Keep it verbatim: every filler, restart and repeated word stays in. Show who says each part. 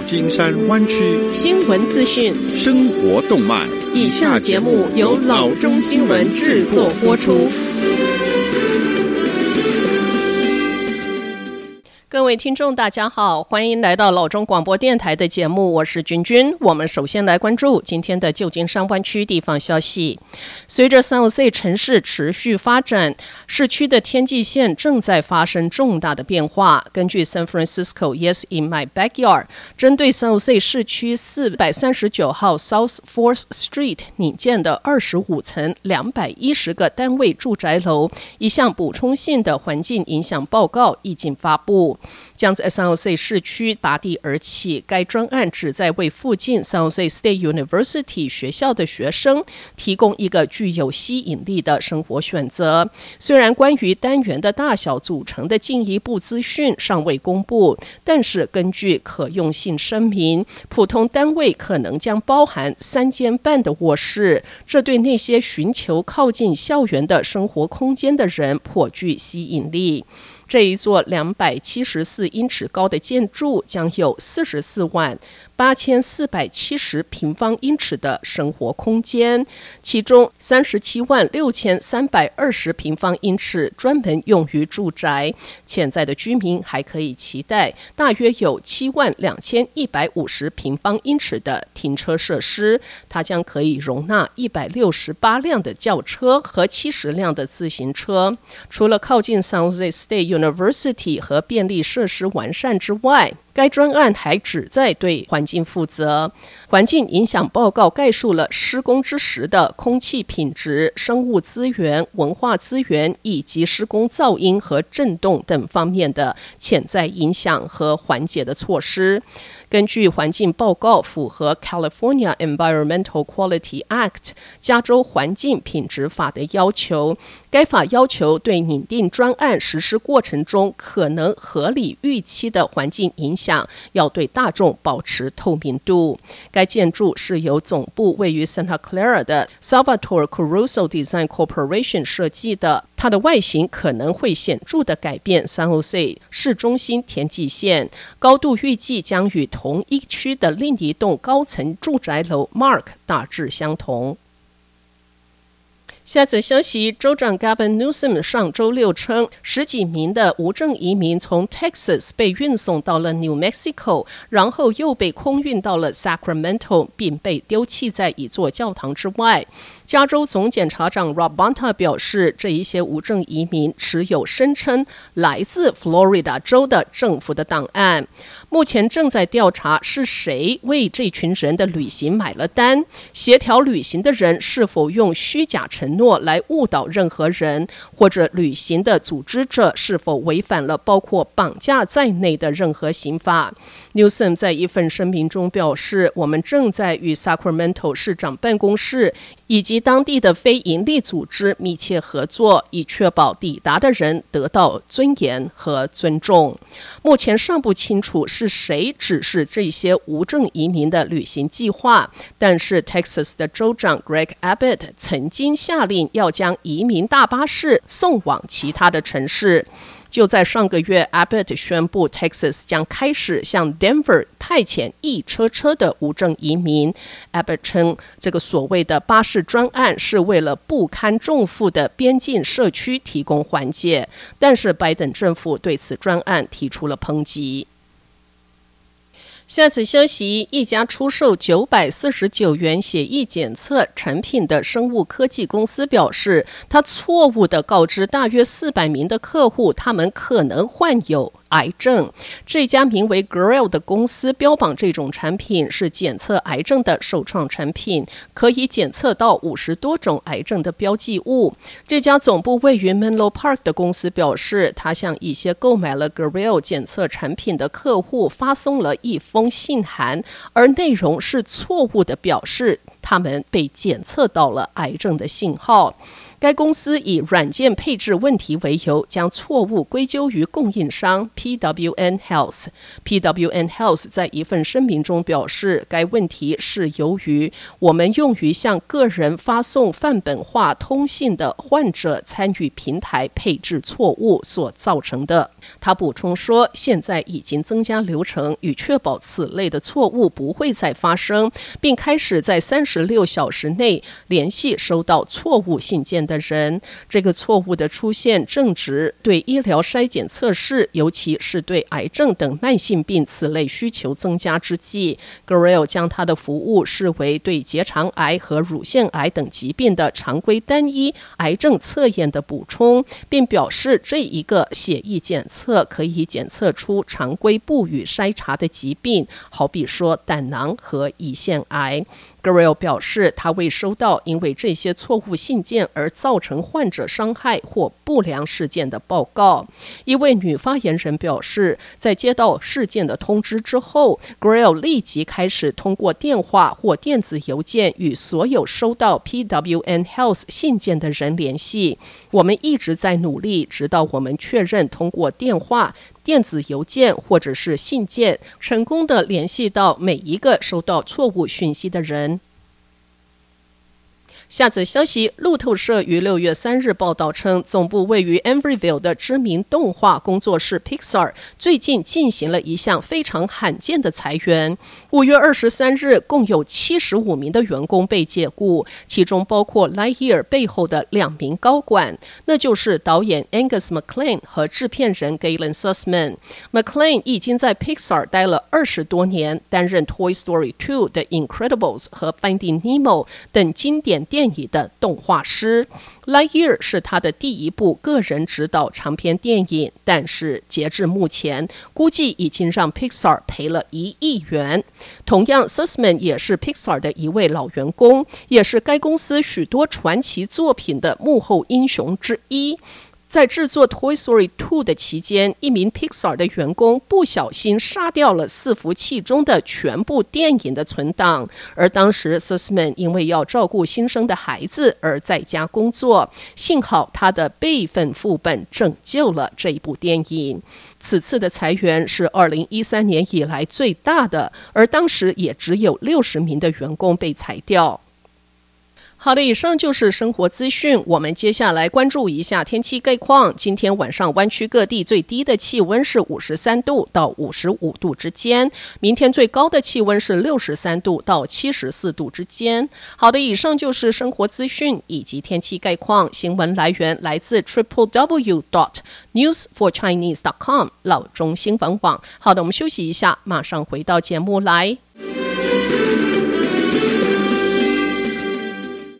Speaker 1: 金山湾区
Speaker 2: 新闻资讯、
Speaker 1: 生活动脉。
Speaker 2: 以下节目由老中新闻制作播出。各位听众大家好，欢迎来到老中广播电台的节目，我是君君。我们首先来关注今天的旧金山湾区地方消息。随着 San Jose 城市持续发展，市区的天际线正在发生重大的变化。根据 San Francisco Yes in My Backyard 针对 San Jose 市区四百三十九号 South Fourth Street 拟建的二十五层两百一十个单位住宅楼一项补充性的环境影响报告已经发布，将在 San Jose 市区拔地而起。该专案旨在为附近 San Jose State University 学校的学生提供一个具有吸引力的生活选择。虽然关于单元的大小组成的进一步资讯尚未公布，但是根据可用性声明，普通单位可能将包含三间半的卧室，这对那些寻求靠近校园的生活空间的人颇具吸引力。这一座两百七十四英尺高的建筑将有四十四万八千四百七十平方英尺的生活空间，其中三十七万六千三百二十平方英尺专门用于住宅。潜在的居民还可以期待大约有七万两千一百五十平方英尺的停车设施，它将可以容纳一百六十八辆的轿车和七十辆的自行车。除了靠近 San Jose State University 和便利设施完善之外，该专案还旨在对环境负责。环境影响报告概述了施工之时的空气品质、生物资源、文化资源以及施工噪音和震动等方面的潜在影响和缓解的措施。根据环境报告符合 California Environmental Quality Act 加州环境品质法的要求，该法要求对拟定专案实施过程中可能合理预期的环境影响要对大众保持透明度。该建筑是由总部位于 Santa Clara 的 Salvatore Caruso Design Corporation 设计的，它的外形可能会显著地改变 San Jose 市中心天际线，高度预计将与同一区的另一栋高层住宅楼 Mark 大致相同。下则消息，州长 Gavin Newsom 上周六称，十几名的无证移民从 Texas 被运送到了 New Mexico， 然后又被空运到了 Sacramento， 并被丢弃在一座教堂之外。加州总检察长 Rob Bonta 表示，这一些无证移民持有声称来自 Florida 州的政府的档案，目前正在调查是谁为这群人的旅行买了单，协调旅行的人是否用虚假承诺来误导任何人，或者旅行的组织者是否违反了包括绑架在内的任何刑法。Newsom 在一份声明中表示，我们正在与 Sacramento 市长办公室以及当地的非营利组织密切合作，以确保抵达的人得到尊严和尊重。目前尚不清楚是谁指示这些无证移民的旅行计划，但是 Texas 的州长 Greg Abbott 曾经下令要将移民大巴士送往其他的城市。就在上个月 Abbott 宣布 Texas 将开始向 Denver 派遣一车车的无证移民。 Abbott 称，这个所谓的巴士专案是为了不堪重负的边境社区提供缓解，但是拜登政府对此专案提出了抨击。下次消息，一家出售九百四十九元血液检测产品的生物科技公司表示，他错误地告知大约四百名的客户，他们可能患有癌症。这家名为 Grail 的公司标榜这种产品是检测癌症的首创产品，可以检测到五十多种癌症的标记物。这家总部位于 Menlo Park 的公司表示，他向一些购买了 Grail 检测产品的客户发送了一封信函，而内容是错误的表示他们被检测到了癌症的信号。 该公司以软件配置问题为由，将错误归咎于供应商 P W N Health。P W N Health 在一份声明中表示，该问题是由于我们用于向个人发送范本化通信的患者参与平台配置错误所造成的。他补充说，现在已经增加流程，以确保此类的错误不会再发生，并开始在三十六小时内联系收到错误信件的人。这个错误的出现正值对医疗筛检测试，尤其是对癌症等慢性病此类需求增加之际。 Grail 将他的服务视为对结肠癌和乳腺癌等疾病的常规单一癌症测验的补充，并表示这一个血液检测可以检测出常规不予筛查的疾病，好比说胆囊和胰腺癌。Grail 表示，他未收到因为这些错误信件而造成患者伤害或不良事件的报告。一位女发言人表示，在接到事件的通知之后， Grail 立即开始通过电话或电子邮件与所有收到 P W N Health 信件的人联系。我们一直在努力，直到我们确认通过电话、电子邮件或者是信件成功地联系到每一个收到错误讯息的人。下则消息，路透社于六月三日报道称，总部位于 Emeryville 的知名动画工作室 Pixar 最近进行了一项非常罕见的裁员。五月二十三日，共有七十五名的员工被解雇，其中包括 Lightyear 背后的两名高管，那就是导演 Angus MacLane 和制片人 Galen Sussman。MacLane 已经在 Pixar 待了二十多年，担任 Toy Story 二的 Incredibles 和 Finding Nemo 等经典电影的动画师。 Lightyear 是他的第一部个人执导长篇电影，但是截至目前估计已经让 Pixar 赔了一亿元。同样 Sussman 也是 Pixar 的一位老员工，也是该公司许多传奇作品的幕后英雄之一。在制作 Toy Story 二的期间，一名 Pixar 的员工不小心杀掉了伺服器中的全部电影的存档，而当时 Sussman 因为要照顾新生的孩子而在家工作，幸好他的备份副本拯救了这一部电影。此次的裁员是二零一三年以来最大的，而当时也只有六十名的员工被裁掉。好的，以上就是生活资讯。我们接下来关注一下天气概况。今天晚上湾区各地最低的气温是五十三度到五十五度之间，明天最高的气温是六十三度到七十四度之间。好的，以上就是生活资讯以及天气概况。新闻来源来自 triple w dot news for chinese dot com 老中新闻网。好的，我们休息一下，马上回到节目来。